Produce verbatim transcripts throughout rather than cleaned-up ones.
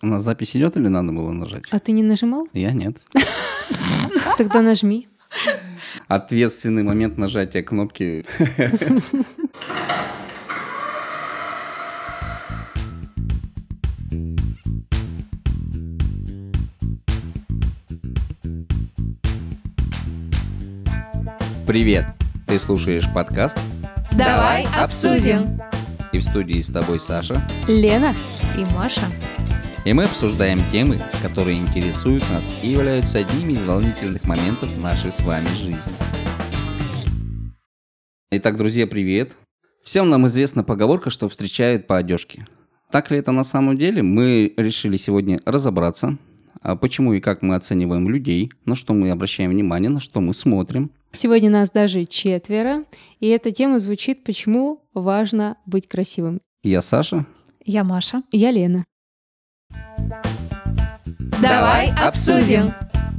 У нас запись идет или надо было нажать? А ты не нажимал? Я нет. Тогда нажми. Ответственный момент нажатия кнопки. Привет! Ты слушаешь подкаст Давай обсудим. И в студии с тобой Саша, Лена и Маша. И мы обсуждаем темы, которые интересуют нас и являются одними из волнительных моментов нашей с вами жизни. Итак, друзья, привет! Всем нам известна поговорка, что встречают по одежке. Так ли это на самом деле? Мы решили сегодня разобраться, почему и как мы оцениваем людей, на что мы обращаем внимание, на что мы смотрим. Сегодня нас даже четверо, и эта тема звучит «Почему важно быть красивым?». Я Саша. Я Маша. Я Лена. Давай обсудим.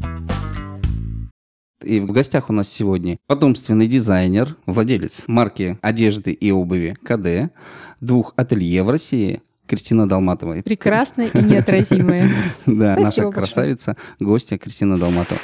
И в гостях у нас сегодня потомственный дизайнер, владелец марки одежды и обуви КД, двух ателье в России, Кристина Долматова. Прекрасная и неотразимая. Да, наша красавица, гостья Кристина Долматова.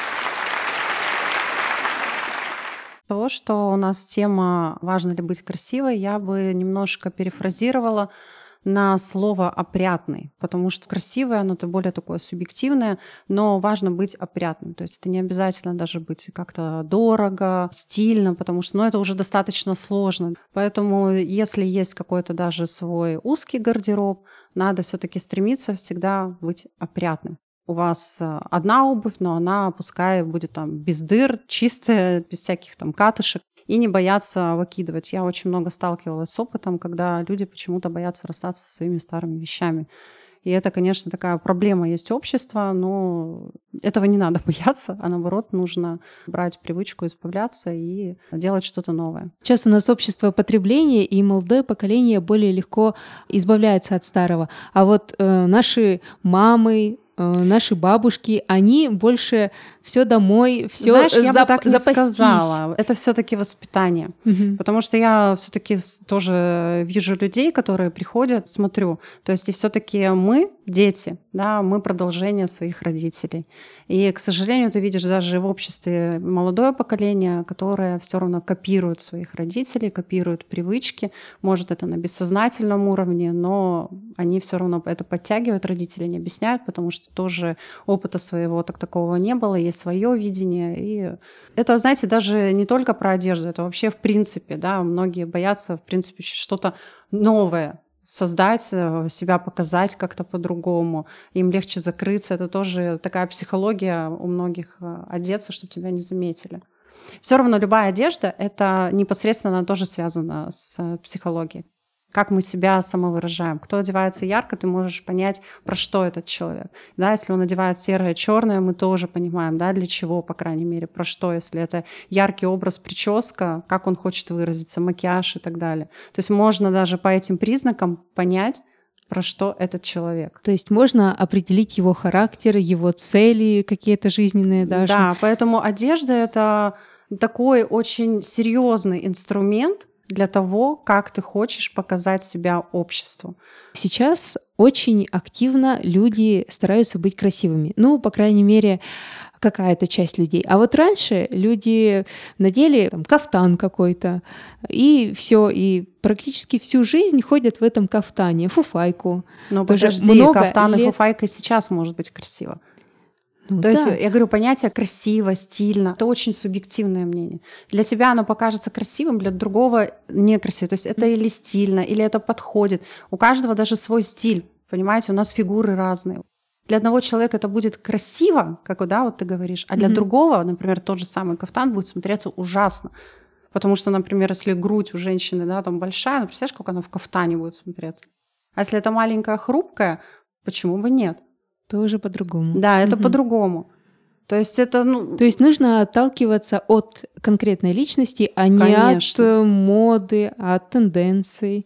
То, что у нас тема «Важно ли быть красивой», я бы немножко перефразировала на слово «опрятный», потому что красивое, оно-то более такое субъективное, но важно быть опрятным. То есть это не обязательно даже быть как-то дорого, стильно, потому что ну, это уже достаточно сложно. Поэтому если есть какой-то даже свой узкий гардероб, надо все-таки стремиться всегда быть опрятным. У вас одна обувь, но она пускай будет там без дыр, чистая, без всяких там катышек. И не бояться выкидывать. Я очень много сталкивалась с опытом, когда люди почему-то боятся расстаться со своими старыми вещами. И это, конечно, такая проблема есть общества, но этого не надо бояться, а наоборот нужно брать привычку избавляться и делать что-то новое. Сейчас у нас общество потребления, и молодое поколение более легко избавляется от старого. А вот э, наши мамы, наши бабушки, они больше все домой, все Знаешь, я зап- бы так не запастись. сказала. Это все-таки воспитание. Угу. Потому что я все-таки тоже вижу людей, которые приходят, смотрю. То есть и все-таки мы, дети, да, мы продолжение своих родителей. И, к сожалению, ты видишь даже в обществе молодое поколение, которое все равно копирует своих родителей, копирует привычки. Может, это на бессознательном уровне, но они все равно это подтягивают, родители не объясняют, потому что тоже опыта своего так такого не было, есть свое видение. И это, знаете, даже не только про одежду, это вообще в принципе, да, многие боятся, в принципе, что-то новое создать, себя показать как-то по-другому. Им легче закрыться. Это тоже такая психология у многих одеться, чтобы тебя не заметили. Все равно любая одежда, это непосредственно тоже связано с психологией. Как мы себя самовыражаем. Кто одевается ярко, ты можешь понять, про что этот человек. Да, если он одевает серое, черное, мы тоже понимаем, да, для чего, по крайней мере, про что. Если это яркий образ, прическа, как он хочет выразиться, макияж и так далее. То есть можно даже по этим признакам понять, про что этот человек. То есть можно определить его характер, его цели какие-то жизненные даже. Да, поэтому одежда — это такой очень серьезный инструмент для того, как ты хочешь показать себя обществу. Сейчас очень активно люди стараются быть красивыми. Ну, по крайней мере, какая-то часть людей. А вот раньше люди надели там, кафтан какой-то, и все, и практически всю жизнь ходят в этом кафтане, фуфайку. Но тоже подожди, много кафтан и лет... фуфайка сейчас может быть красиво. Ну, То да. есть, я говорю, понятие красиво, стильно, это очень субъективное мнение. Для тебя оно покажется красивым, для другого некрасиво. То есть это или стильно, или это подходит. У каждого даже свой стиль, понимаете, у нас фигуры разные. Для одного человека это будет красиво, как да, вот ты говоришь, а для mm-hmm. другого, например, тот же самый кафтан будет смотреться ужасно. Потому что, например, если грудь у женщины, да, там большая, ну, представляешь, как она в кафтане будет смотреться. А если это маленькая, хрупкая, почему бы нет? Тоже по-другому. Да, это угу. по-другому. То есть это, ну... То есть нужно отталкиваться от конкретной личности, а Конечно. не от моды, от тенденций.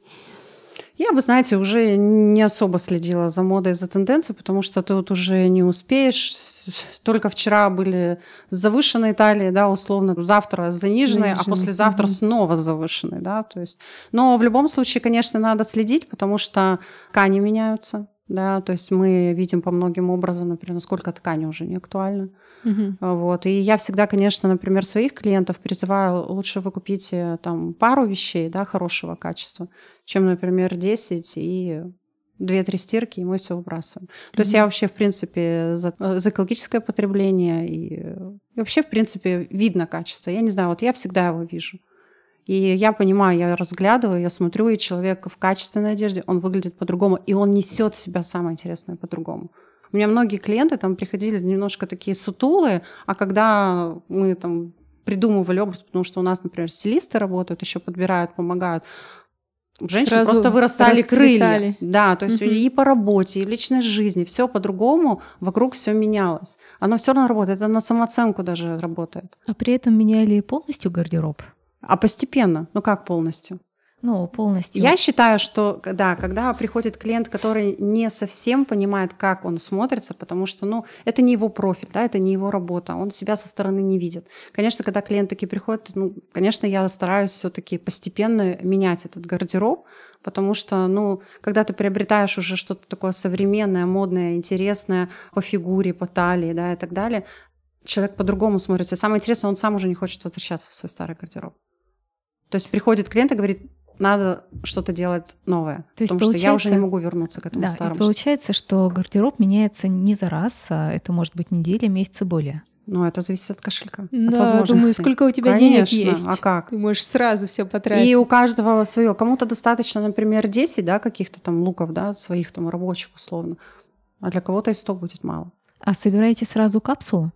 Я бы, знаете, уже не особо следила за модой, за тенденцией, потому что ты вот уже не успеешь. Только вчера были с завышенной талией, да, условно, завтра с заниженной, Заниженной. а послезавтра угу. снова с завышенной, да, то есть. Но в любом случае, конечно, надо следить, потому что ткани меняются. Да, то есть мы видим по многим образом, например, насколько ткань уже не актуальна. Мгм. Вот. И я всегда, конечно, например, своих клиентов призываю, лучше вы купите там пару вещей, да, хорошего качества, чем, например, десять и две-три стирки, и мы все выбрасываем. То есть Мгм. я вообще, в принципе, за, за экологическое потребление, и, и вообще, в принципе, видно качество. Я не знаю, вот я всегда его вижу. И я понимаю, я разглядываю, я смотрю, и человек в качественной одежде, он выглядит по-другому, и он несет в себя самое интересное по-другому. У меня многие клиенты там приходили немножко такие сутулые, а когда мы там придумывали образ, потому что у нас, например, стилисты работают, еще подбирают, помогают, у женщин Сразу просто вырастали расцветали. крылья. Да, то есть Мгм. и по работе, и в личной жизни, все по-другому, вокруг все менялось. Оно все равно работает, это на самооценку даже работает. А при этом меняли полностью гардероб? А постепенно, ну как полностью? Ну, полностью. Я считаю, что да, когда приходит клиент, который не совсем понимает, как он смотрится, потому что, ну, это не его профиль, да, это не его работа, он себя со стороны не видит. Конечно, когда клиент такие приходит, ну, конечно, я стараюсь все-таки постепенно менять этот гардероб, потому что, ну, когда ты приобретаешь уже что-то такое современное, модное, интересное по фигуре, по талии, да, и так далее, человек по-другому смотрится. Самое интересное, он сам уже не хочет возвращаться в свой старый гардероб. То есть приходит клиент и говорит, надо что-то делать новое, То есть потому что я уже не получается- могу вернуться к этому Да, и старому. получается, что гардероб меняется не за раз, а это может быть неделя, месяц и более. Ну, это зависит от кошелька, от Да, возможностей. думаю, сколько у тебя Конечно, денег есть. а как? Ты можешь сразу все потратить. И у каждого свое. Кому-то достаточно, например, десять, да, каких-то там луков, да, своих там рабочих условно, а для кого-то и сто будет мало. А собираете сразу капсулу?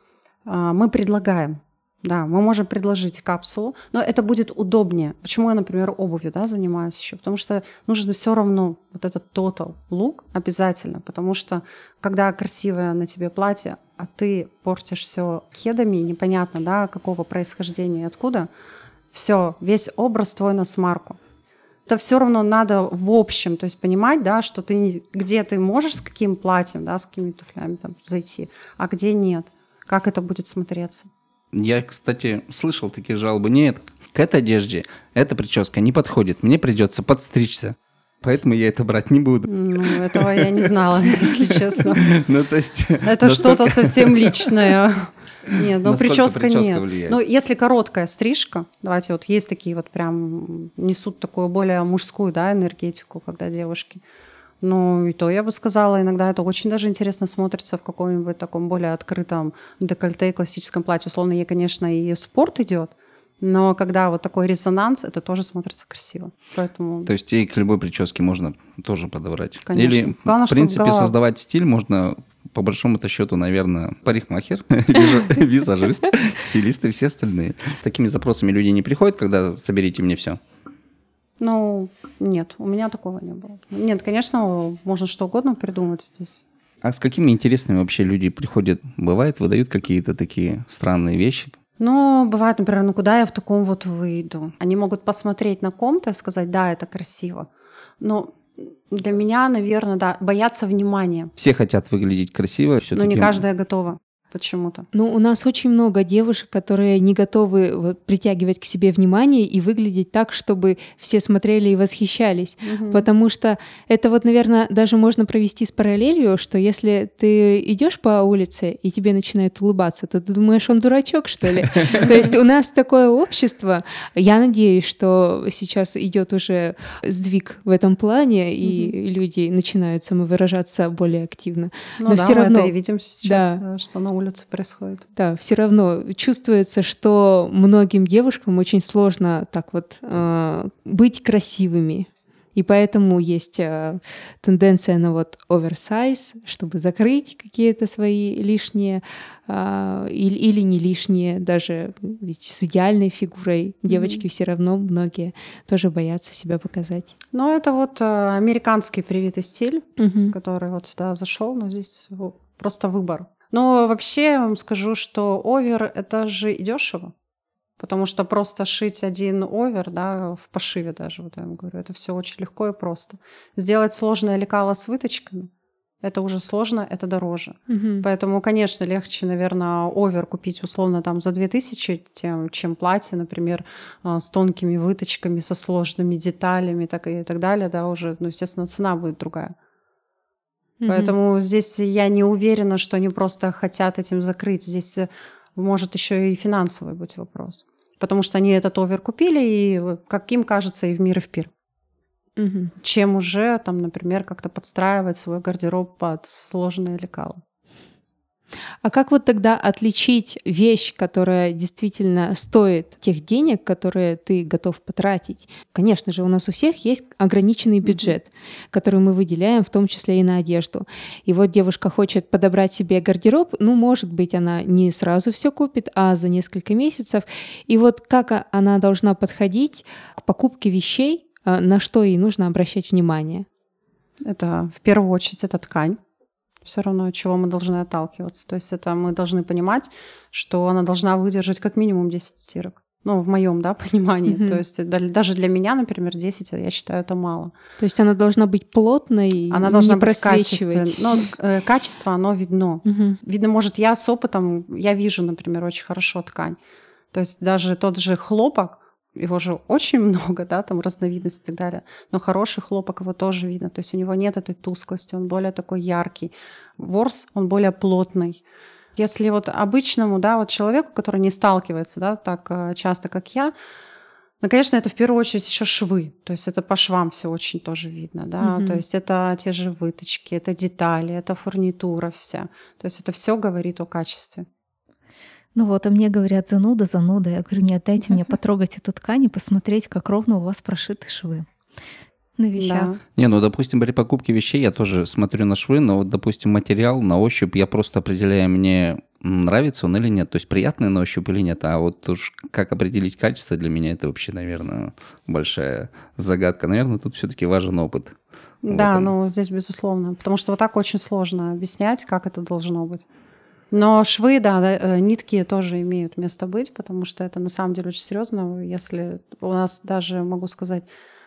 А, Мы предлагаем. Да, мы можем предложить капсулу, но это будет удобнее. Почему я, например, обувью, да, занимаюсь еще? Потому что нужно все равно вот этот total look обязательно, потому что когда красивое на тебе платье, а ты портишь все кедами, непонятно, да, какого происхождения и откуда, все, весь образ твой на смарку. Это все равно надо в общем, то есть понимать, да, что ты где ты можешь с каким платьем, да, с какими туфлями там зайти, а где нет, как это будет смотреться. Я, кстати, слышал такие жалобы. Нет, к этой одежде эта прическа не подходит. Мне придется подстричься. Поэтому я это брать не буду. Ну, этого я не знала, если честно. Ну, то есть... Это что-то совсем личное. Нет, ну Насколько прическа прическа нет. влияет? Ну, если короткая стрижка, давайте вот есть такие вот прям несут такую более мужскую, да, энергетику, когда девушки. Ну, и то я бы сказала, иногда это очень даже интересно смотрится в каком-нибудь таком более открытом декольте, классическом платье. Условно, ей, конечно, и спорт идет, но когда вот такой резонанс, это тоже смотрится красиво. Поэтому... То есть и к любой прическе можно тоже подобрать. Конечно. Или, Главное, в чтобы принципе, голова- создавать стиль можно, по большому-то счету, наверное, парикмахер, виза- визажист, стилист и все остальные. С такими запросами люди не приходят, когда соберите мне все. Ну, нет, у меня такого не было. Нет, конечно, можно что угодно придумать здесь. А с какими интересными вообще люди приходят? Бывает, выдают какие-то такие странные вещи? Но бывает, например, ну куда я в таком вот выйду? Они могут посмотреть на ком-то и сказать, да, это красиво. Но для меня, наверное, да, боятся внимания. Все хотят выглядеть красиво. Но Все-таки не каждая готова почему-то. Ну, у нас очень много девушек, которые не готовы вот, притягивать к себе внимание и выглядеть так, чтобы все смотрели и восхищались. Мгм. Потому что это вот, наверное, даже можно провести с параллелью, что если ты идешь по улице и тебе начинают улыбаться, то ты думаешь, он дурачок, что ли? То есть у нас такое общество. Я надеюсь, что сейчас идет уже сдвиг в этом плане, и люди начинают самовыражаться более активно. Ну Но да, все мы равно, это и видим сейчас, да. да, что на улице происходит. да, все равно чувствуется, что многим девушкам очень сложно так вот э, быть красивыми. И поэтому есть э, тенденция на вот оверсайз, чтобы закрыть какие-то свои лишние э, или, или не лишние, даже ведь с идеальной фигурой девочки все равно многие тоже боятся себя показать. Ну, это вот э, американский привитый стиль, Мгм. который вот сюда зашел, но здесь во- просто выбор. Но вообще я вам скажу, что овер — это же и дешево. Потому что просто шить один овер, да, в пошиве даже, вот я вам говорю, это все очень легко и просто. Сделать сложное лекало с выточками — это уже сложно, это дороже. Мгм. Поэтому, конечно, легче, наверное, овер купить условно там за две тысячи, тем, чем платье, например, а, с тонкими выточками, со сложными деталями так и так далее, да, уже, ну, естественно, цена будет другая. Мгм. Поэтому здесь я не уверена, что они просто хотят этим закрыть. Здесь э, может еще и финансовый быть вопрос. Потому что они этот овер купили, и, э, как им кажется, и в мир, и в пир. Мгм. Чем уже, там, например, как-то подстраивать свой гардероб под сложные лекала. А как вот тогда отличить вещь, которая действительно стоит тех денег, которые ты готов потратить? Конечно же, у нас у всех есть ограниченный бюджет, который мы выделяем, в том числе и на одежду. И вот девушка хочет подобрать себе гардероб, ну, может быть, она не сразу все купит, а за несколько месяцев. И вот как а- она должна подходить к покупке вещей, а, на что ей нужно обращать внимание? Это в первую очередь это ткань. Все равно, от чего мы должны отталкиваться. То есть это мы должны понимать, что она должна выдержать как минимум десять стирок. Ну, в моем, да, понимании. Мгм. То есть да- даже для меня, например, десять, я считаю, это мало. То есть она должна быть плотной, Она не должна быть просвечивать. качественной. Но э, качество, оно видно. Мгм. Видно, может, я с опытом, я вижу, например, очень хорошо ткань. То есть даже тот же хлопок, его же очень много, да, там разновидностей и так далее. Но хороший хлопок, его тоже видно. То есть у него нет этой тусклости, он более такой яркий. Ворс, он более плотный. Если вот обычному, да, вот человеку, который не сталкивается, да, так э, часто, как я, ну, конечно, это в первую очередь еще швы. То есть это по швам все очень тоже видно, да. Мгм. То есть это те же выточки, это детали, это фурнитура вся. То есть это все говорит о качестве. Ну вот, а мне говорят, зануда, зануда. Я говорю, нет, дайте мне потрогать эту ткань и посмотреть, как ровно у вас прошиты швы на вещах. Да. Не, ну, допустим, при покупке вещей я тоже смотрю на швы, но вот, допустим, материал на ощупь я просто определяю, мне м, нравится он или нет. То есть приятный на ощупь или нет. А вот уж как определить качество, для меня это вообще, наверное, большая загадка. Наверное, тут все-таки важен опыт. в Да, этом. ну здесь безусловно, потому что вот так очень сложно объяснять, как это должно быть. Но швы, да, да, э, нитки тоже имеют место быть, потому что это на самом деле очень серьезно. Если у нас даже, могу сказать,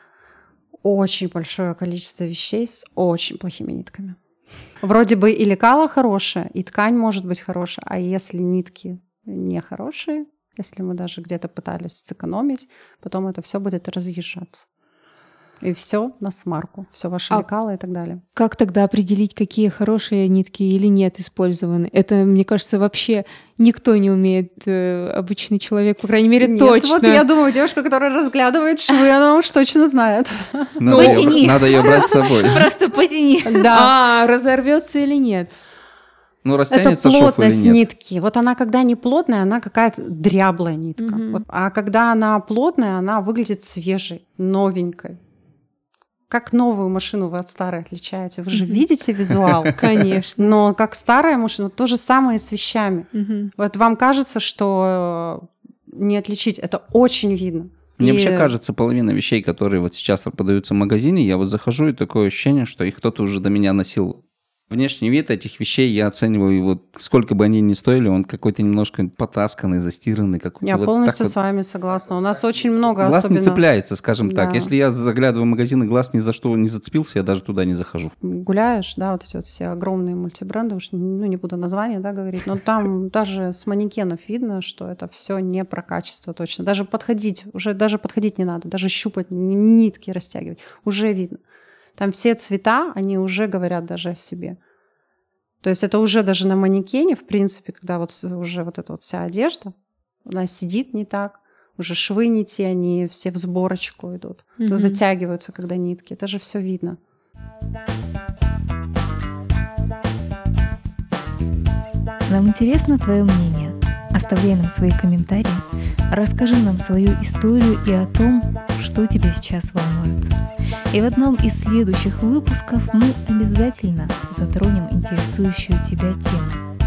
очень большое количество вещей с очень плохими нитками. Вроде бы и лекало хорошее, и ткань может быть хорошая, а если нитки не хорошие, если мы даже где-то пытались сэкономить, потом это все будет разъезжаться. И все на смарку, все ваше А- лекало и так далее. Как тогда определить, какие хорошие нитки или нет использованы? Это, мне кажется, вообще никто не умеет, э, обычный человек, по крайней мере, Нет, точно. вот я думаю, девушка, которая разглядывает швы, она уж точно знает. Надо, ее, потяни. надо ее брать с собой. Просто потяни. Да. А, разорвется или нет? Ну, Это растянется шов или плотность нет. нитки. Вот она, когда не плотная, она какая-то дряблая нитка. Мгм. Вот. А когда она плотная, она выглядит свежей, новенькой. Как новую машину вы от старой отличаете? Вы же Мгм. видите визуал. Конечно. Но как старая машина, то же самое и с вещами. Мгм. Вот вам кажется, что э, не отличить. Это очень видно. Мне И- вообще кажется, половина вещей, которые вот сейчас продаются в магазине, я вот захожу, и такое ощущение, что их кто-то уже до меня носил. Внешний вид этих вещей я оцениваю, вот сколько бы они ни стоили, он какой-то немножко потасканный, застиранный. Какой-то Я вот полностью так с вами согласна. У нас очень много вот. Глаз особенно... не цепляется, скажем так. Да. Если я заглядываю в магазин, и глаз ни за что не зацепился, я даже туда не захожу. Гуляешь, да, вот эти вот все огромные мультибренды, уж, ну, не буду название, да, говорить, но там даже с манекенов видно, что это все не про качество точно. Даже подходить, уже даже подходить не надо, даже щупать, ни ни нитки растягивать, уже видно. Там все цвета, они уже говорят даже о себе. То есть это уже даже на манекене, в принципе, когда вот с- уже вот эта вот вся одежда, она сидит не так, уже швы не те, они все в сборочку идут, Мгм. затягиваются, когда нитки, это же все видно. Нам интересно твое мнение. Оставляй нам свои комментарии. Расскажи нам свою историю и о том, что тебя сейчас волнует. И в одном из следующих выпусков мы обязательно затронем интересующую тебя тему.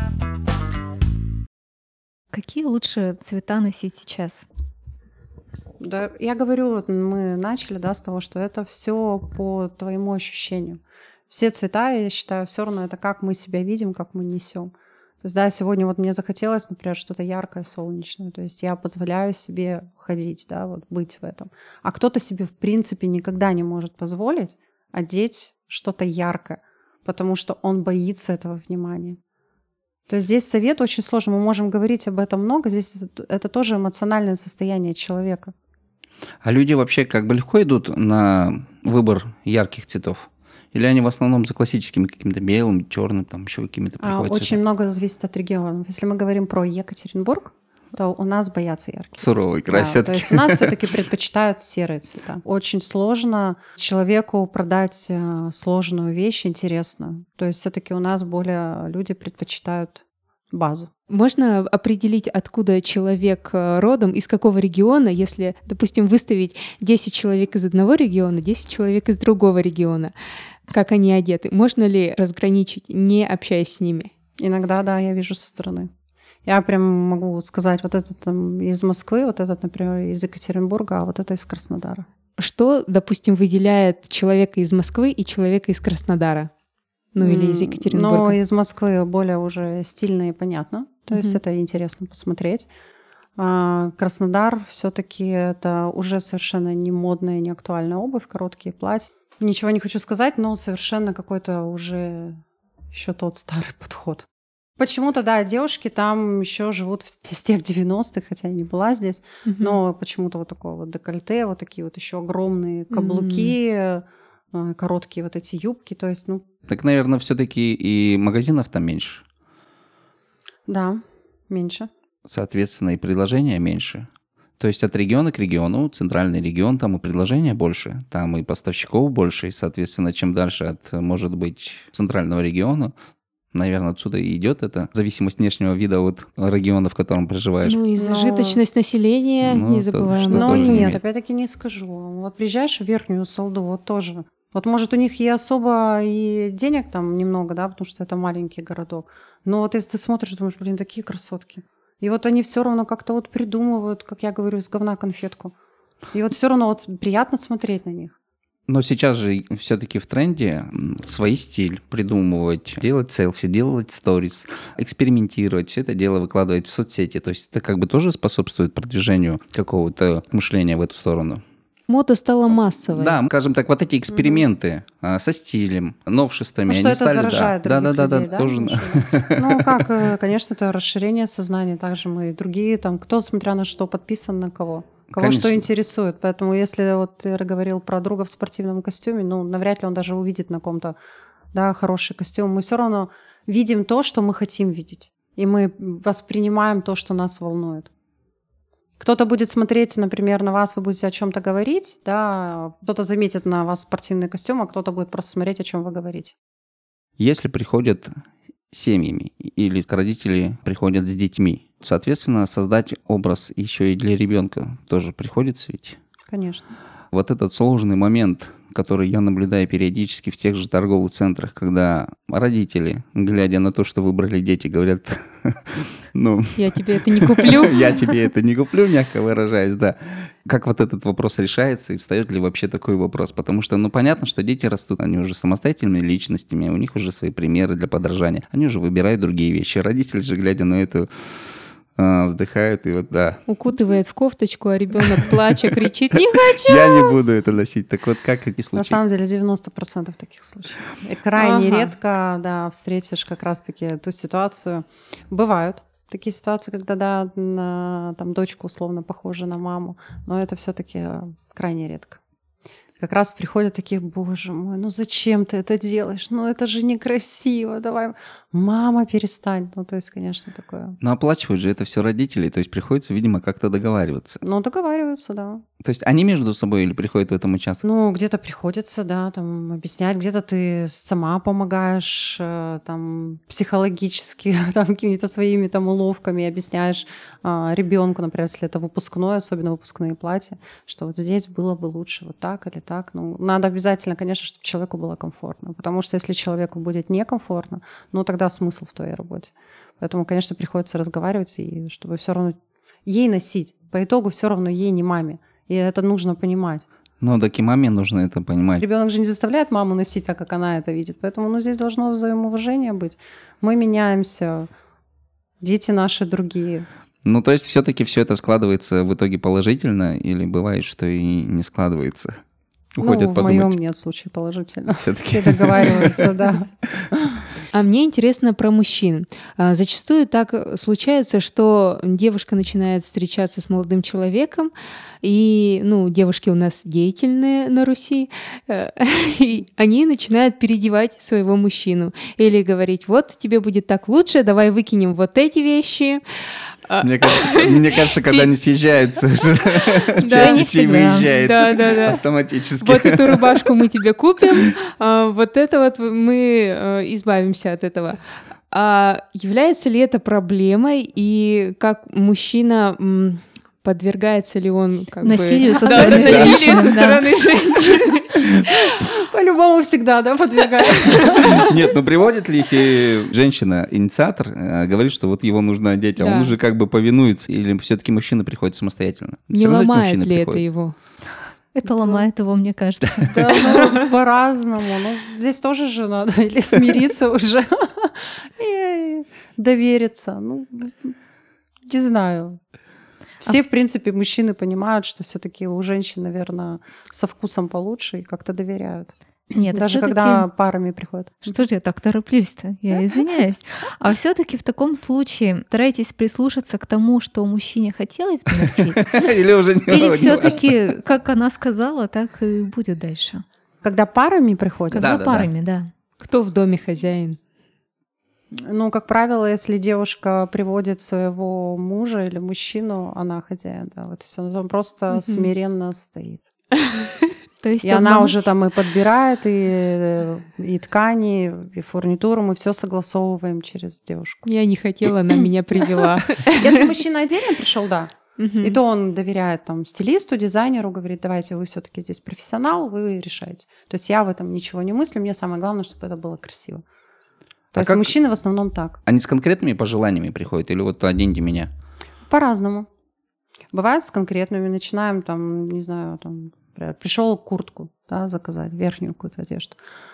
Какие лучше цвета носить сейчас? Да, я говорю, вот мы начали, да, с того, что это все по твоему ощущению. Все цвета, я считаю, все равно это как мы себя видим, как мы несем. То есть, да, сегодня вот мне захотелось, например, что-то яркое, солнечное. То есть я позволяю себе ходить, да, вот быть в этом. А кто-то себе, в принципе, никогда не может позволить одеть что-то яркое, потому что он боится этого внимания. То есть здесь совет очень сложный. Мы можем говорить об этом много. Здесь это, это тоже эмоциональное состояние человека. А люди вообще как бы легко идут на выбор ярких цветов? Или они в основном за классическими каким-то белым, черным, там еще какими-то А, приходят Очень цвета? много зависит от регионов. Если мы говорим про Екатеринбург, то у нас боятся ярких. Суровый край Да, то все-таки. есть у нас все-таки предпочитают серые цвета. Очень сложно человеку продать э, сложную вещь интересную. То есть все-таки у нас более люди предпочитают базу. Можно определить, откуда человек э, родом, из какого региона, если, допустим, выставить десять человек из одного региона, десять человек из другого региона, как они одеты. Можно ли разграничить, не общаясь с ними? Иногда, да, я вижу со стороны. Я прям могу сказать, вот этот там из Москвы, вот этот, например, из Екатеринбурга, а вот это из Краснодара. Что, допустим, выделяет человека из Москвы и человека из Краснодара? Ну или из М, Екатеринбурга? Но из Москвы более уже стильно и понятно. То есть Мгм. это интересно посмотреть. А Краснодар все-таки это уже совершенно не модная, не актуальная обувь, короткие платья. Ничего не хочу сказать, но совершенно какой-то уже еще тот старый подход. Почему-то, да, девушки там еще живут в стиле девяностых, хотя я не была здесь, Мгм. но почему-то вот такое вот декольте, вот такие вот еще огромные каблуки, э, короткие вот эти юбки, то есть, ну, Так, наверное, все-таки и магазинов там меньше. да, меньше. Соответственно, и предложения меньше. То есть от региона к региону, центральный регион, там и предложения больше, там и поставщиков больше, и, соответственно, чем дальше от, может быть, центрального региона, наверное, отсюда и идет эта зависимость внешнего вида от региона, в котором проживаешь. Ну и Но- зажиточность населения, Ну, не это забываем. что об Но тоже этом. не нет, имеет. опять-таки не скажу. Вот приезжаешь в Верхнюю Салду, вот тоже. Вот, может, у них и особо и денег там немного, да, потому что это маленький городок. Но вот если ты смотришь, думаешь, блин, такие красотки. И вот они все равно как-то вот придумывают, как я говорю, из говна конфетку. И вот все равно вот приятно смотреть на них. Но сейчас же все-таки в тренде м, свой стиль придумывать, делать селфи, делать сторис, экспериментировать, все это дело выкладывать в соцсети. То есть это как бы тоже способствует продвижению какого-то мышления в эту сторону. Мода стала массовой. Да, скажем так, вот эти эксперименты а, со стилем, новшествами, Ну, что они это стали, заражает да, других да, да, людей, да, да? тоже. мышление? Ну, как, э, конечно, это расширение сознания. Также мы и другие, там, кто, смотря на что, подписан на кого. Кого Конечно. что интересует. Поэтому если вот ты говорил про друга в спортивном костюме, ну, навряд ли он даже увидит на ком-то, да, хороший костюм. Мы все равно видим то, что мы хотим видеть. И мы воспринимаем то, что нас волнует. Кто-то будет смотреть, например, на вас, вы будете о чем-то говорить, да, кто-то заметит на вас спортивный костюм, а кто-то будет просто смотреть, о чем вы говорите. Если приходят семьями или родители приходят с детьми, соответственно, создать образ еще и для ребенка тоже приходится ведь. Конечно. Вот этот сложный момент, который я наблюдаю периодически в тех же торговых центрах, когда родители, глядя на то, что выбрали дети, говорят, ну, Я тебе это не куплю. я тебе это не куплю, мягко выражаясь, да. Как вот этот вопрос решается и встает ли вообще такой вопрос? Потому что, ну, понятно, что дети растут, они уже самостоятельными личностями, у них уже свои примеры для подражания, они уже выбирают другие вещи. Родители же, глядя на это, а, вздыхают и вот, да, Укутывает в кофточку, а ребенок плача, кричит: «Не хочу!» я не буду это носить. Так вот, как эти На случаи? самом деле девяносто процентов таких случаев. И крайне Ага. редко, да, встретишь как раз-таки ту ситуацию. Бывают такие ситуации, когда, да, на, там дочка условно похожа на маму, но это все-таки крайне редко. Как раз приходят такие: боже мой, ну зачем ты это делаешь? Ну это же некрасиво, давай. Мама, перестань. Ну то есть, конечно, такое. Но оплачивают же это все родители, то есть приходится, видимо, как-то договариваться. Ну договариваются, да. То есть они между собой или приходят в этом участвовать? Ну, где-то приходится, да, там объяснять, где-то ты сама помогаешь, э, там психологически, там какими-то своими там уловками объясняешь э, ребенку, например, если это выпускное, особенно выпускные платья, что вот здесь было бы лучше вот так или так. Ну, надо обязательно, конечно, чтобы человеку было комфортно, потому что если человеку будет некомфортно, ну тогда смысл в твоей работе. Поэтому, конечно, приходится разговаривать, и чтобы все равно ей носить. По итогу все равно ей, не маме. И это нужно понимать. Но таки маме нужно это понимать. Ребенок же не заставляет маму носить так, как она это видит. Поэтому ну, здесь должно взаимоуважение быть. Мы меняемся, дети наши другие. Ну, то есть все-таки все это складывается в итоге положительно или бывает, что и не складывается? уходят ну, в подумать. моем нет случая положительно. Всё-таки. Все договариваются, да. А мне интересно про мужчин. А, Зачастую так случается, что девушка начинает встречаться с молодым человеком, и, ну, девушки у нас деятельные на Руси, э, и они начинают переодевать своего мужчину или говорить: вот тебе будет так лучше, давай выкинем вот эти вещи. А, Мне кажется, мне кажется, когда они съезжаются, уже Да, часть не всей всегда. выезжает Да, да, да. автоматически. Вот эту рубашку мы тебе купим, а вот это вот мы э, избавимся от этого. А является ли это проблемой, и как мужчина м, подвергается ли он как бы- Насилию со Да, стороны насилию женщины, со да. стороны женщины? По-любому всегда, да, подвергается. Нет, ну приводит ли их и женщина-инициатор, э, говорит, что вот его нужно одеть, а Да. он уже как бы повинуется, или все-таки мужчина приходит самостоятельно? Не Всё равно ведь ломает мужчина ли это приходит. его? Это ломает его, мне кажется. Да, ну, по-разному. Ну, здесь тоже же надо или смириться уже, и довериться. Ну, не знаю. Все, в принципе, мужчины понимают, что все-таки у женщин, наверное, со вкусом получше и как-то доверяют. Нет, Даже всё-таки- когда парами приходят. Что же я так тороплюсь-то? Я извиняюсь. А все-таки в таком случае старайтесь прислушаться к тому, что мужчине хотелось бы носить. Или уже не Или не все-таки, как она сказала, так и будет дальше. Когда парами приходят, Когда да, парами, да. Кто в доме хозяин? ну, как правило, если девушка приводит своего мужа или мужчину, она хозяин, да, вот и всё. Он просто Мгм. смиренно стоит. То есть И она обмануть- уже там и подбирает, и, и ткани, и фурнитуру, мы все согласовываем через девушку. Я не хотела, она меня привела. Если мужчина отдельно пришел, да, Мгм. и то он доверяет там стилисту, дизайнеру, говорит: давайте, вы все-таки здесь профессионал, вы решаете. То есть я в этом ничего не мыслю, мне самое главное, чтобы это было красиво. То А есть как- мужчины в основном так. Они с конкретными пожеланиями приходят, или вот оденьте меня? По-разному. Бывает с конкретными, начинаем там, не знаю, там, пришел куртку, да, заказать, верхнюю какую-то одежду.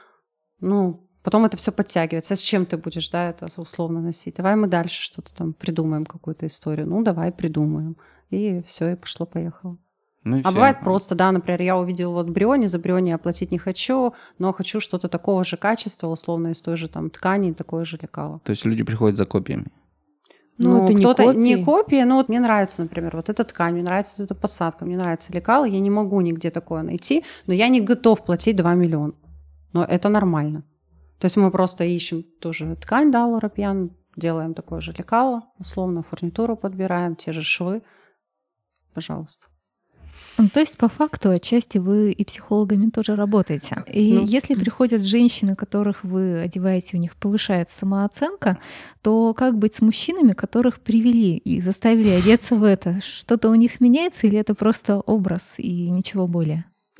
Ну, потом это все подтягивается. А с чем ты будешь, да, это условно носить? Давай мы дальше что-то там придумаем, какую-то историю. Ну, давай придумаем. И все, и пошло-поехало. Ну и А всё. бывает просто, да, например, я увидела вот бриони, за бриони я платить не хочу, но хочу что-то такого же качества, условно, из той же там ткани, такое же лекало. То есть люди приходят за копиями. Ну, это не кто-то копии. не копии, но вот мне нравится, например, вот эта ткань, мне нравится вот эта посадка, мне нравится лекало, я не могу нигде такое найти, но я не готов платить два миллиона. Но это нормально. То есть мы просто ищем ту же ткань, да, Лоропьян, делаем такое же лекало, условно фурнитуру подбираем, те же швы. Пожалуйста. Ну, то есть, по факту, отчасти вы и психологами тоже работаете. И Ну. если приходят женщины, которых вы одеваете, у них повышается самооценка, то как быть с мужчинами, которых привели и заставили одеться в это? Что-то у них меняется или это просто образ и ничего более?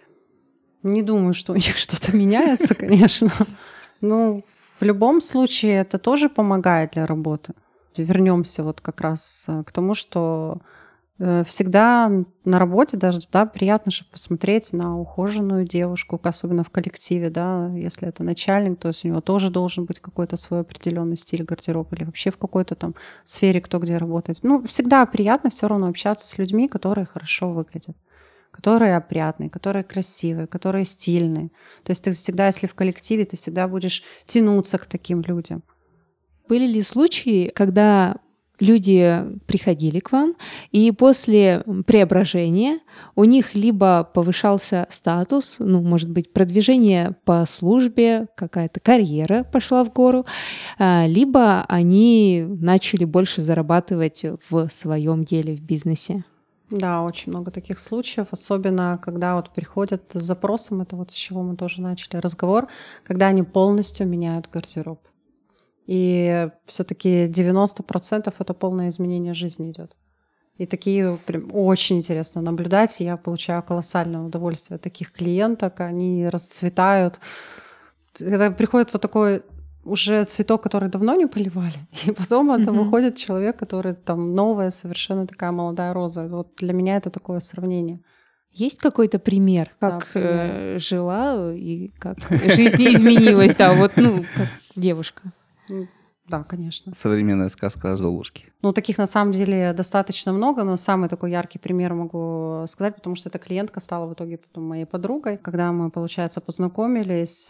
Не думаю, что у них что-то меняется, конечно. Ну, в любом случае это тоже помогает для работы. Вернемся вот как раз к тому, что всегда на работе даже, да, приятно же посмотреть на ухоженную девушку, особенно в коллективе, да, если это начальник, то есть у него тоже должен быть какой-то свой определенный стиль гардероба или вообще в какой-то там сфере кто где работает. Ну, всегда приятно все равно общаться с людьми, которые хорошо выглядят, которые опрятные, которые красивые, которые стильные. То есть ты всегда, если в коллективе, ты всегда будешь тянуться к таким людям. Были ли случаи, когда люди приходили к вам, и после преображения у них либо повышался статус, ну, может быть, продвижение по службе, какая-то карьера пошла в гору, либо они начали больше зарабатывать в своем деле, в бизнесе? Да, очень много таких случаев, особенно когда вот приходят с запросом, это вот с чего мы тоже начали разговор, когда они полностью меняют гардероб. И все-таки девяносто процентов это полное изменение жизни идет. И такие прям очень интересно наблюдать. И я получаю колоссальное удовольствие от таких клиенток. Они расцветают. Когда приходит вот такой уже цветок, который давно не поливали, и потом это Мгм. выходит человек, который там новая, совершенно такая молодая роза. Вот для меня это такое сравнение. Есть какой-то пример, Да, как пример. э, жила и как жизнь изменилась, да, вот, ну, как девушка? Да, конечно. Современная сказка о Золушке. Ну, таких на самом деле достаточно много, но самый такой яркий пример могу сказать, потому что эта клиентка стала в итоге потом моей подругой. Когда мы, получается, познакомились,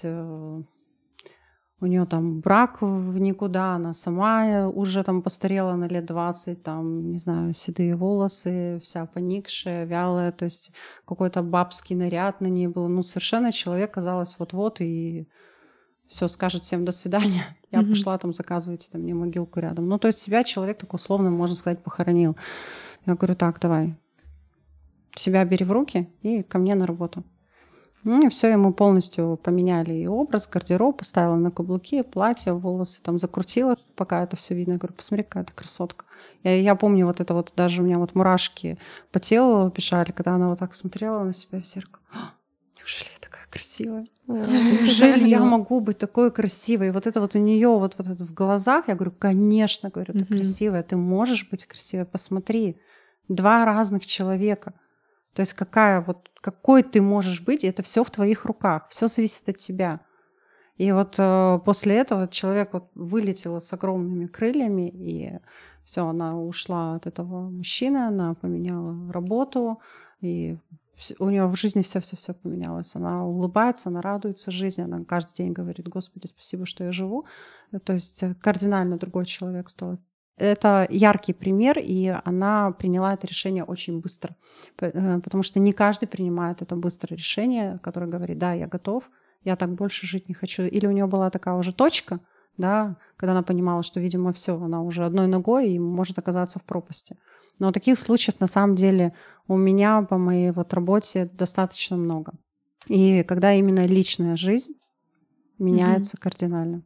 у нее там брак в никуда, она сама уже там постарела на лет двадцать, там, не знаю, седые волосы, вся поникшая, вялая, то есть какой-то бабский наряд на ней был. Ну, совершенно человек, казалось, вот-вот и все, скажет всем до свидания. Я mm-hmm. пошла там, заказывайте там, мне могилку рядом. Ну, то есть себя человек так условно, можно сказать, похоронил. Я говорю, так, давай, себя бери в руки и ко мне на работу. Ну и все, ему полностью поменяли и образ, гардероб, поставила на каблуки, платье, волосы там закрутила, пока это все видно. Я говорю, посмотри, какая ты красотка. Я, я помню вот это вот, даже у меня вот мурашки по телу бежали, когда она вот так смотрела на себя в зеркало. Неужели я такая красивая? Неужели я могу быть такой красивой? И вот это вот у нее вот, вот это в глазах, я говорю, конечно, говорю, ты красивая, ты можешь быть красивой, посмотри. Два разных человека. То есть какая вот, какой ты можешь быть, и это все в твоих руках, все зависит от тебя. И вот э, после этого человек вот вылетел с огромными крыльями, и все, она ушла от этого мужчины, она поменяла работу, и у нее в жизни все-все-все поменялось. Она улыбается, она радуется жизни, она каждый день говорит, Господи, спасибо, что я живу. То есть кардинально другой человек стал. Это яркий пример, и она приняла это решение очень быстро, потому что не каждый принимает это быстрое решение, которое говорит, да, я готов, я так больше жить не хочу. Или у нее была такая уже точка, да, когда она понимала, что, видимо, все, она уже одной ногой и может оказаться в пропасти. Но таких случаев на самом деле у меня по моей вот работе достаточно много. И когда именно личная жизнь меняется mm-hmm. кардинально.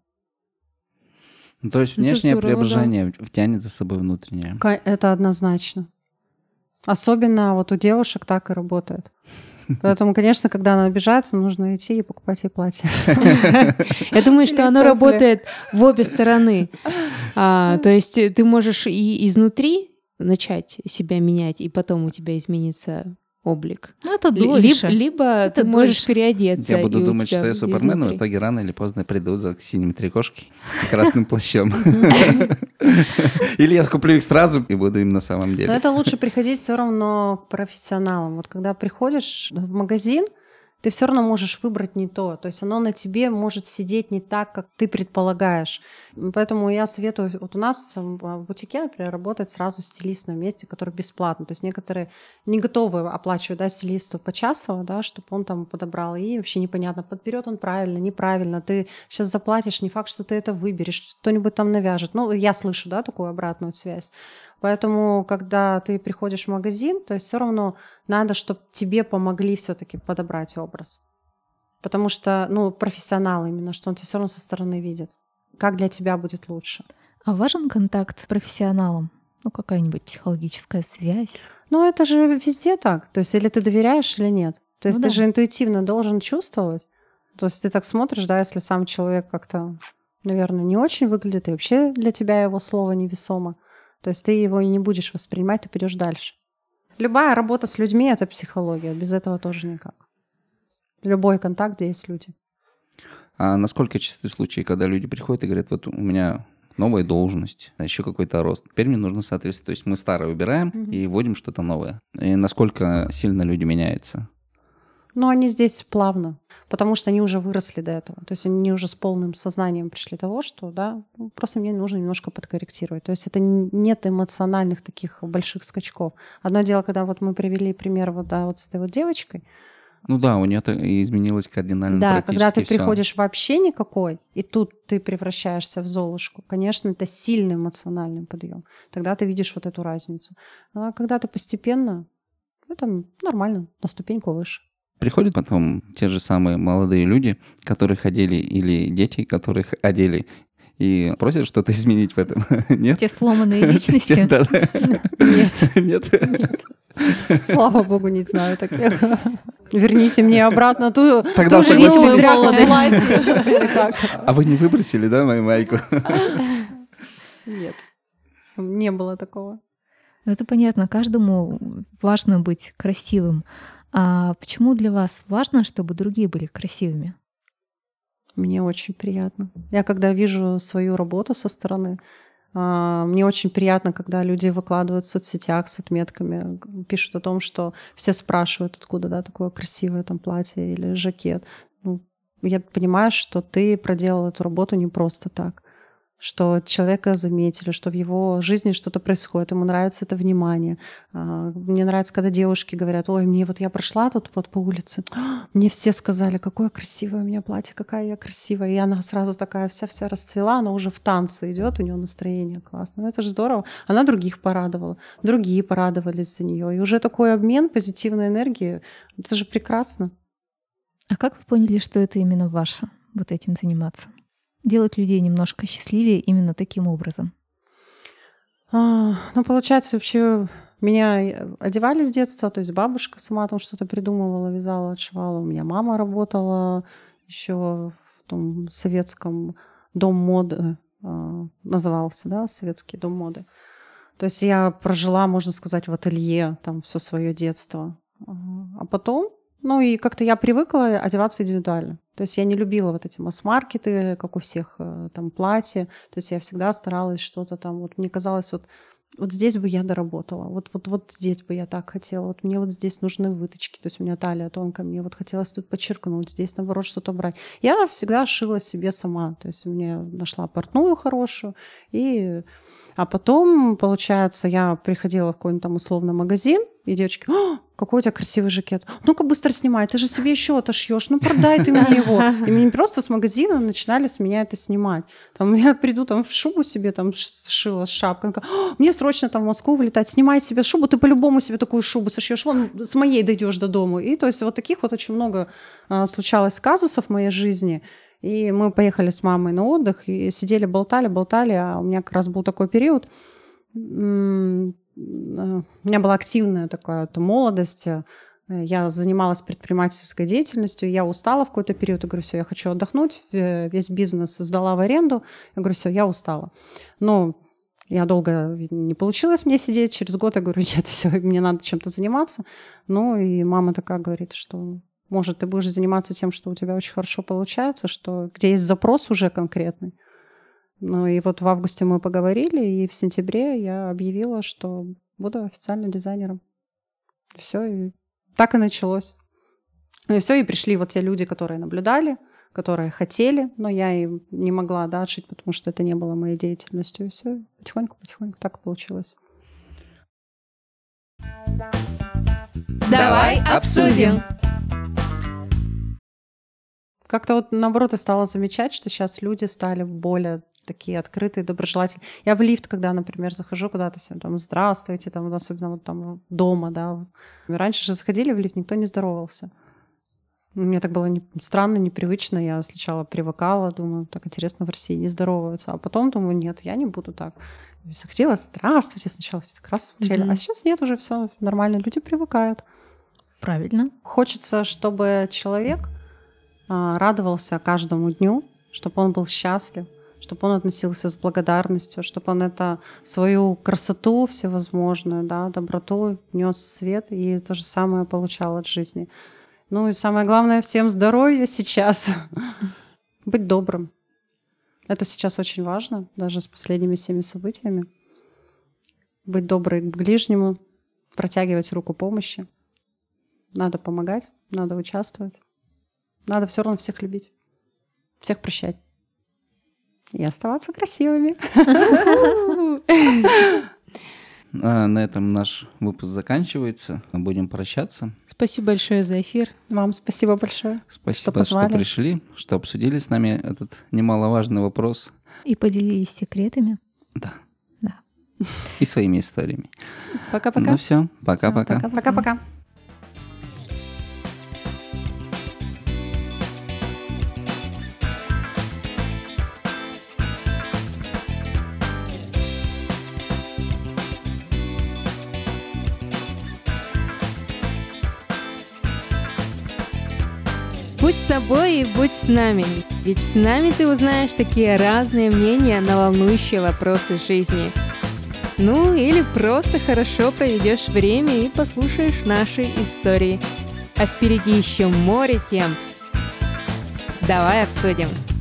Ну, то есть внешнее здорово, преображение да. втянет за собой внутреннее. Это однозначно. Особенно вот у девушек так и работает. Поэтому, конечно, когда она обижается, нужно идти и покупать ей платье. Я думаю, что оно работает в обе стороны. То есть ты можешь и изнутри начать себя менять, и потом у тебя изменится облик. Ну, это дольше. Либо, либо это ты можешь дольше. переодеться. Я буду думать, что я Супермен, но в итоге рано или поздно придут за синими трикошки и красным плащом. Или я скуплю их сразу и буду им на самом деле. Но это лучше приходить все равно к профессионалам. Вот когда приходишь в магазин, ты все равно можешь выбрать не то. То есть оно на тебе может сидеть не так, как ты предполагаешь. Поэтому я советую... Вот у нас в бутике, например, работает сразу стилист на месте, который бесплатно. То есть некоторые не готовы оплачивать, да, стилисту почасово, да, чтобы он там подобрал. И вообще непонятно, подберет он правильно, неправильно. Ты сейчас заплатишь, не факт, что ты это выберешь, кто-нибудь там навяжет. Ну, я слышу, да, такую обратную связь. Поэтому, когда ты приходишь в магазин, то есть все равно надо, чтобы тебе помогли все-таки подобрать образ. Потому что, ну, профессионал именно, что он тебя все равно со стороны видит. Как для тебя будет лучше. А важен контакт с профессионалом? Ну, какая-нибудь психологическая связь? Ну, это же везде так. То есть или ты доверяешь, или нет. То есть ну, ты да. же интуитивно должен чувствовать. То есть ты так смотришь, да, если сам человек как-то, наверное, не очень выглядит, и вообще для тебя его слово невесомо. То есть ты его и не будешь воспринимать, ты пойдешь дальше. Любая работа с людьми — это психология. Без этого тоже никак. Любой контакт, где есть люди. А насколько частые случаи, когда люди приходят и говорят, вот у меня новая должность, а еще какой-то рост. Теперь мне нужно соответствовать. То есть мы старое убираем mm-hmm. и вводим что-то новое. И насколько сильно люди меняются? Но они здесь плавно, потому что они уже выросли до этого. То есть они уже с полным сознанием пришли того, что да, просто мне нужно немножко подкорректировать. То есть это нет эмоциональных таких больших скачков. Одно дело, когда вот мы привели пример вот, да, вот с этой вот девочкой. Ну да, у нее изменилось кардинально. Да, когда ты всё. приходишь вообще никакой, и тут ты превращаешься в Золушку, конечно, это сильный эмоциональный подъем. Тогда ты видишь вот эту разницу. А когда ты постепенно, это нормально, на ступеньку выше. Приходят потом те же самые молодые люди, которые ходили, или дети, которых одели, и просят что-то изменить в этом. Нет? Те сломанные личности? Нет. Нет? Слава богу, не знаю таких. Верните мне обратно ту Тогда же молодость. А вы не выбросили, да, мою майку? Нет, не было такого. Ну, это понятно, каждому важно быть красивым. А почему для вас важно, чтобы другие были красивыми? Мне очень приятно. Я когда вижу свою работу со стороны, мне очень приятно, когда люди выкладывают в соцсетях с отметками, пишут о том, что все спрашивают, откуда, да, такое красивое там платье или жакет. Ну, я понимаю, что ты проделал эту работу не просто так, что человека заметили, что в его жизни что-то происходит, ему нравится это внимание. Мне нравится, когда девушки говорят: ой, мне вот я прошла тут вот по улице, мне все сказали, какое красивое у меня платье, какая я красивая. И она сразу такая вся-вся расцвела, она уже в танце идет, у нее настроение классное. Ну, это же здорово. Она других порадовала, другие порадовались за нее. И уже такой обмен позитивной энергии, это же прекрасно. А как вы поняли, что это именно ваше, вот этим заниматься? Делать людей немножко счастливее именно таким образом? А, ну, получается, вообще меня одевали с детства, то есть бабушка сама там что-то придумывала, вязала, отшивала. У меня мама работала еще в том советском дом моды, а, назывался, да, советский дом моды. То есть я прожила, можно сказать, в ателье там все свое детство. А потом, ну и как-то я привыкла одеваться индивидуально. То есть я не любила вот эти масс-маркеты, как у всех там платья. То есть я всегда старалась что-то там. Вот мне казалось, вот, вот здесь бы я доработала, вот, вот, вот здесь бы я так хотела, вот мне вот здесь нужны выточки. То есть у меня талия тонкая, мне вот хотелось тут подчеркнуть, здесь наоборот что-то брать. Я всегда шила себе сама. То есть мне нашла портную хорошую. И... А потом, получается, я приходила в какой-нибудь там условно магазин, и девочки: «О, какой у тебя красивый жакет! Ну-ка быстро снимай, ты же себе еще отошьешь, ну продай ты мне его». И мне просто с магазина начинали с меня это снимать. Там я приду там в шубу себе там шила с шапкой, мне срочно там в Москву вылетать, снимай себе шубу, ты по-любому себе такую шубу сошьешь, вон с моей дойдешь до дома. И то есть вот таких вот очень много а, случалось казусов в моей жизни. И мы поехали с мамой на отдых и сидели, болтали, болтали, а у меня как раз был такой период. У меня была активная такая молодость, я занималась предпринимательской деятельностью, я устала в какой-то период, я говорю: все, я хочу отдохнуть, весь бизнес сдала в аренду, я говорю: все, я устала. Но я долго не получилось мне сидеть, через год я говорю: нет, все, мне надо чем-то заниматься. Ну и мама такая говорит, что... может, ты будешь заниматься тем, что у тебя очень хорошо получается, что, где есть запрос уже конкретный. Ну и вот в августе мы поговорили, и в сентябре я объявила, что буду официальным дизайнером. Все, и так и началось. И все, и пришли вот те люди, которые наблюдали, которые хотели, но я им не могла, да, отшить, потому что это не было моей деятельностью. И все, потихоньку-потихоньку так и получилось. Давай обсудим. Как-то вот наоборот я стала замечать, что сейчас люди стали более такие открытые, доброжелательные. Я в лифт, когда, например, захожу куда-то, всем там здравствуйте, там, особенно вот там дома, да. Раньше же заходили в лифт, никто не здоровался. Мне так было не, странно, непривычно. Я сначала привыкала, думаю, так интересно, в России не здороваются. А потом думаю, нет, я не буду так. Я заходила: здравствуйте, сначала все так раз смотрели. Mm-hmm. А сейчас нет, уже все нормально, люди привыкают. Правильно. Хочется, чтобы человек радовался каждому дню, чтобы он был счастлив, чтобы он относился с благодарностью, чтобы он это свою красоту всевозможную, да, доброту нес в свет и то же самое получал от жизни. Ну и самое главное, всем здоровья сейчас. Быть добрым. Это сейчас очень важно, даже с последними всеми событиями. Быть доброй к ближнему, протягивать руку помощи. Надо помогать, надо участвовать. Надо все равно всех любить, всех прощать и оставаться красивыми. А на этом наш выпуск заканчивается. Будем прощаться. Спасибо большое за эфир. Вам спасибо большое. Спасибо, что, что пришли, что обсудили с нами этот немаловажный вопрос. И поделились секретами. Да. Да. И своими историями. Пока-пока. Ну все, пока-пока. Пока-пока. Будь собой и будь с нами, ведь с нами ты узнаешь такие разные мнения на волнующие вопросы жизни. Ну или просто хорошо проведешь время и послушаешь наши истории. А впереди еще море тем. Давай обсудим.